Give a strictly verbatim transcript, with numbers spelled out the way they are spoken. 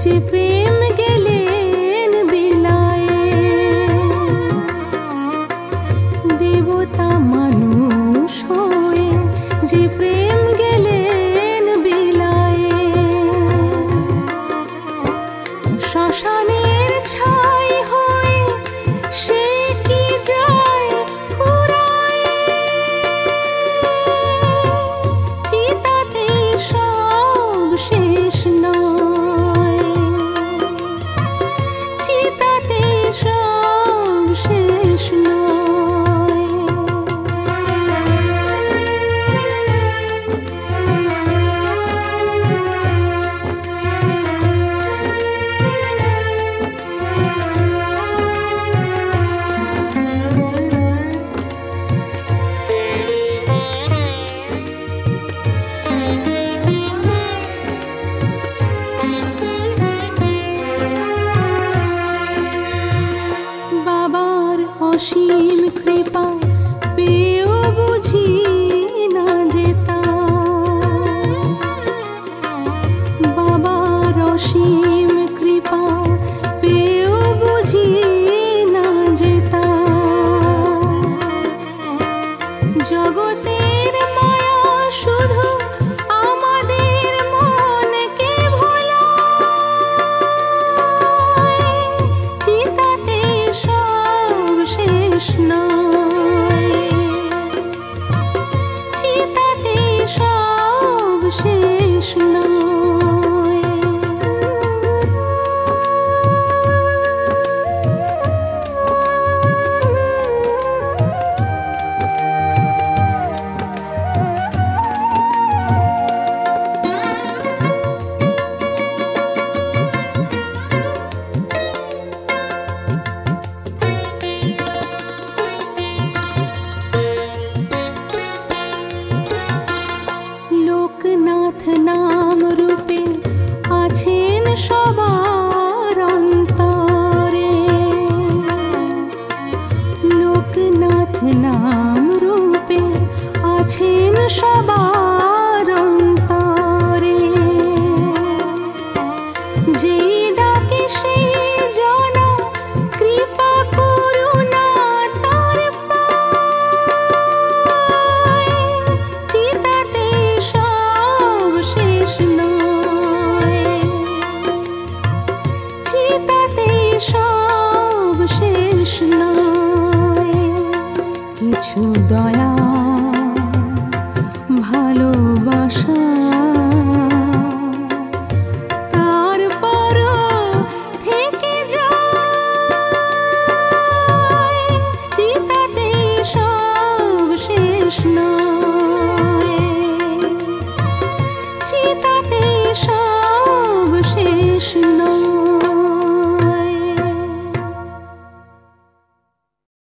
যে প্রেম গেলেন বিলায়ে, দেবতা মানুষ হয়ে যে প্রেম গেলেন বিলায়ে, শ্মশানের ছাই হয়ে সে কি যায় ফুরায়ে, চিতাতে সব শেষ নয়, চিতাতে সব শেষ নয়। বাবার অসীম কৃপা পেয়েও বুঝি না যেতাম, বাবার অসীম কৃপা পেয়েও বুঝি না যেতাম, জগতের মায়া শুধু আমাদের মনকে ভোলায়, চিতাতে সব শেষ নয়, চিতাতে সব শেষ নয়। লোকনাথ নাম রূপে আছেন সবার অন্তরে, লোকনাথ নাম রূপে আছেন সবার অন্তরে, যেই ডাকে সেই জনা কৃপা করুণা তার পায়, চিতাতে সব শেষ নয়, চিতাতে সব শেষ নয়। কিছু দয়া ভালোবাসা তারপরও থেকে যায়, চিতাতে সব শেষ নয়।